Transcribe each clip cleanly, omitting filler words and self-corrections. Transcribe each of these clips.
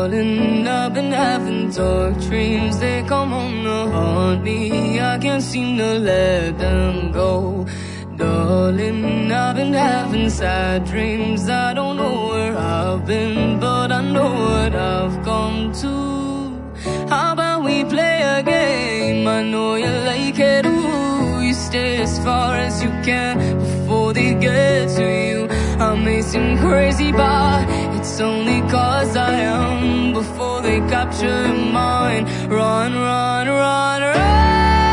Darling, I've been having dark dreams. They come home to haunt me. I can't seem to let them go. Darling, I've been having sad dreams. I don't know where I've been, but I know what I've come to. How about we play a game? I know you like it, ooh. You stay as far as you can before they get to you. I may seem crazy, but it's only cause I am. Before they capture your mind, run, run, run, run.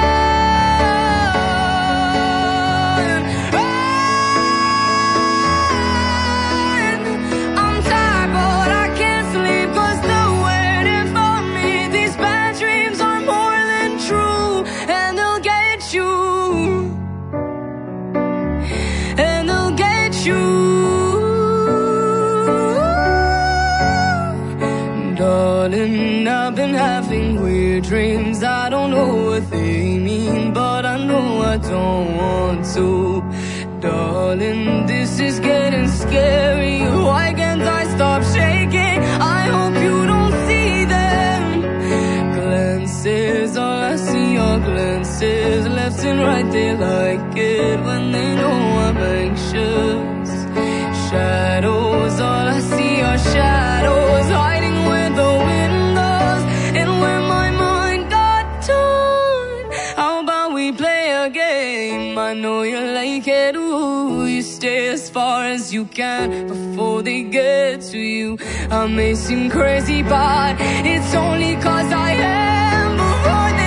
Darling, I've been having weird dreams. I don't know what they mean, but I know I don't want to. Darling, this is getting scary. Why can't I stop shaking? I hope you don't see them glances. All I see are glances, left and right. They like it when they know I'm anxious. Shadows, all I see are shadows, hiding where the windows and where my mind got torn. How about we play a game? I know you like it, ooh. You stay as far as you can before they get to you. I may seem crazy, but it's only cause I am. Before they